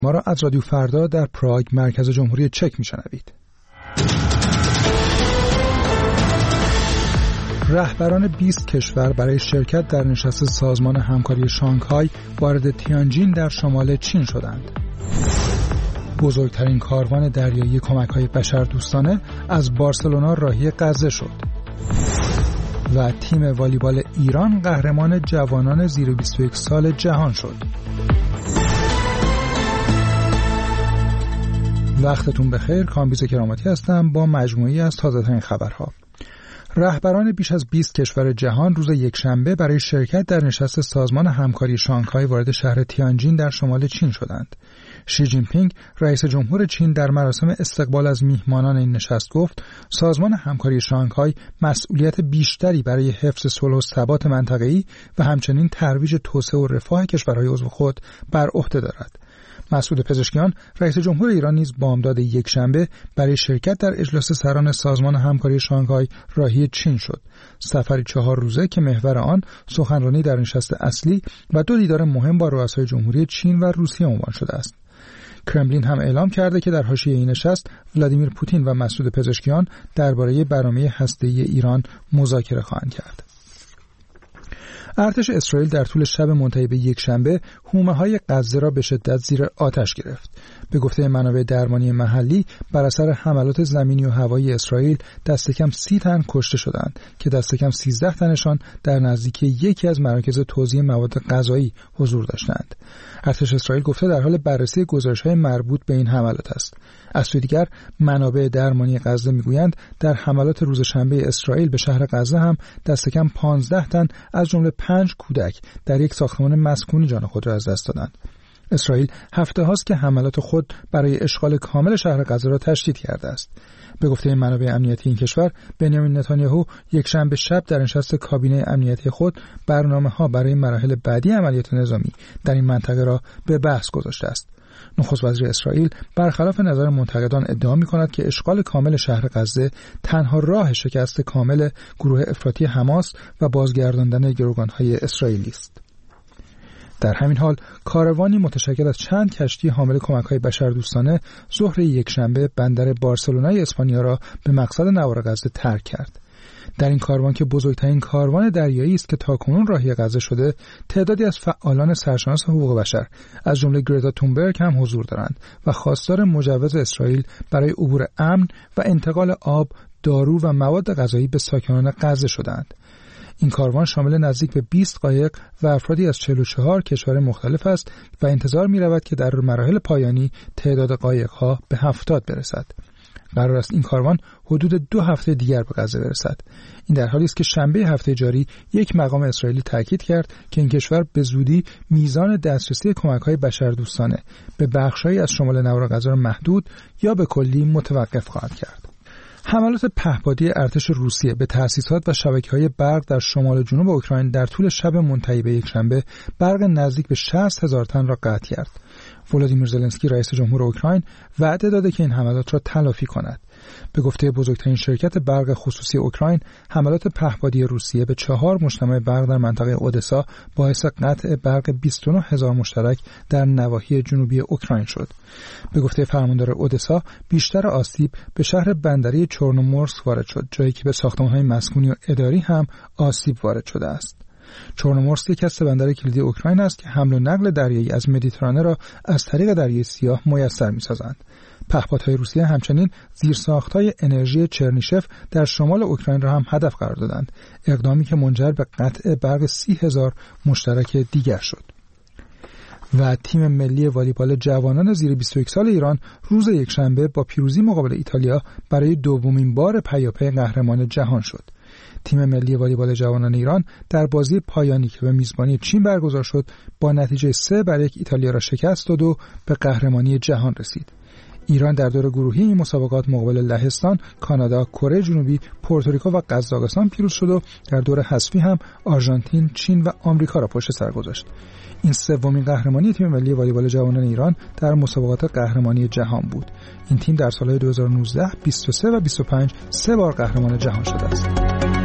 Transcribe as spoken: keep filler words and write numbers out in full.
ما را از رادیو فردا در پراگ مرکز جمهوری چک میشنوید. رهبران بیست کشور برای شرکت در نشست سازمان همکاری شانگهای وارد تیانجین در شمال چین شدند. بزرگترین کاروان دریایی کمک‌های بشردوستانه از بارسلونا راهی غزه شد. و تیم والیبال ایران قهرمان جوانان زیر بیست و یک سال جهان شد. وقتتون بخیر، کامبیز کراماتی هستم با مجموعی از تازه‌ترین خبرها. رهبران بیش از بیست کشور جهان روز یکشنبه برای شرکت در نشست سازمان همکاری شانگهای وارد شهر تیانجین در شمال چین شدند. شی جین پینگ رئیس جمهور چین در مراسم استقبال از میهمانان این نشست گفت سازمان همکاری شانگهای مسئولیت بیشتری برای حفظ صلح و ثبات منطقه‌ای و همچنین ترویج توسعه و رفاه کشورهای عضو خود بر عهده دارد. مسعود پزشکیان رئیس جمهور ایران نیز بامداد یکشنبه برای شرکت در اجلاس سران سازمان همکاری شانگهای راهی چین شد. سفری چهار روزه که محور آن سخنرانی در نشست اصلی و دو دیدار مهم با رؤسای جمهوری چین و روسیه عنوان شده است. کرملین هم اعلام کرده که در حاشیه این نشست ولادیمیر پوتین و مسعود پزشکیان درباره برنامه هسته‌ای ایران مذاکره خواهند کرد. ارتش اسرائیل در طول شب منتهی به یکشنبه حومه‌های غزه را به شدت زیر آتش گرفت. به گفته منابع درمانی محلی بر اثر حملات زمینی و هوایی اسرائیل دست کم سی تن کشته شدند که دست کم سیزده تنشان در نزدیکی یکی از مراکز توزیع مواد غذایی حضور داشتند. ارتش اسرائیل گفته در حال بررسی گزارش‌های مربوط به این حملات است. از سوی دیگر منابع درمانی غزه میگویند در حملات روز شنبه اسرائیل به شهر غزه هم دست کم پانزده تن از جمله پنج کودک در یک ساختمان مسکونی جان خود را از دست دادند. اسرائیل هفته هاست که حملات خود برای اشغال کامل شهر غزه را تشدید کرده است. به گفته منابع امنیتی این کشور، بنیامین نتانیاهو یکشنبه شب در نشست کابینه امنیتی خود برنامه‌ها برای مراحل بعدی عملیات نظامی در این منطقه را به بحث گذاشته است. نخست وزیر اسرائیل برخلاف نظر منتقدان ادعا می‌کند که اشغال کامل شهر غزه تنها راه شکست کامل گروه افراطی حماس و بازگرداندن گروگان‌های اسرائیلی است. در همین حال کاروانی متشکل از چند کشتی حامل کمک‌های بشردوستانه ظهر یکشنبه بندر بارسلونای اسپانیا را به مقصد نوار غزه ترک کرد. در این کاروان که بزرگترین کاروان دریایی است که تاکنون راهی غزه شده، تعدادی از فعالان سرشناس حقوق بشر از جمله گرتا تونبرگ هم حضور دارند و خواستار مجوز اسرائیل برای عبور امن و انتقال آب، دارو و مواد غذایی به ساکنان غزه شدند. این کاروان شامل نزدیک به بیست قایق و افرادی از چهل و چهار کشور مختلف است و انتظار می رود که در مراحل پایانی تعداد قایق‌ها به هفتاد برسد. قرار است این کاروان حدود دو هفته دیگر به غزه برسد. این در حالی است که شنبه هفته جاری یک مقام اسرائیلی تاکید کرد که این کشور به زودی میزان دسترسی کمک‌های بشردوستانه به بخش‌هایی از شمال نوار غزه را محدود یا به کلی متوقف خواهد کرد. حملات پهپادی ارتش روسیه به تأسیسات و شبکه‌های برق در شمال و جنوب اوکراین در طول شب منتهی به یکشنبه برق نزدیک به شصت هزار تن را قطع کرد. ولادیمیر زلنسکی رئیس جمهور اوکراین وعده داده که این حملات را تلافی کند. به گفته بزرگترین شرکت برق خصوصی اوکراین، حملات پهپادی روسیه به چهار مجتمع برق در منطقه اودسا باعث قطع برق بیست و نه هزار مشترک در نواحی جنوبی اوکراین شد. به گفته فرماندار اودسا، بیشتر آسیب به شهر بندری چورنومورسک وارد شد، جایی که به ساختمان‌های مسکونی و اداری هم آسیب وارد شده است. چورنومورسک یک از سه بندر کلیدی اوکراین است که حمل و نقل دریایی از مدیترانه را از طریق دریای سیاه میسر می‌سازند. پهپادهای روسیه همچنین زیرساخت‌های انرژی چرنیشف در شمال اوکراین را هم هدف قرار دادند، اقدامی که منجر به قطع برق سی هزار مشترک دیگر شد. و تیم ملی والیبال جوانان زیر بیست و یک سال ایران روز یکشنبه با پیروزی مقابل ایتالیا برای دومین بار پیاپی قهرمان جهان شد. تیم ملی والیبال جوانان ایران در بازی پایانی که به میزبانی چین برگزار شد با نتیجه سه بر یک ایتالیا را شکست داد و به قهرمانی جهان رسید. ایران در دور گروهی این مسابقات مقابل لهستان، کانادا، کره جنوبی، پورتوریکو و قزاقستان پیروز شد و در دور حذفی هم آرژانتین، چین و آمریکا را پشت سر گذاشت. این سومین قهرمانی تیم ملی والیبال جوانان ایران در مسابقات قهرمانی جهان بود. این تیم در سالهای دو هزار و نوزده، بیست و سه و بیست و پنج سه بار قهرمان جهان شده است.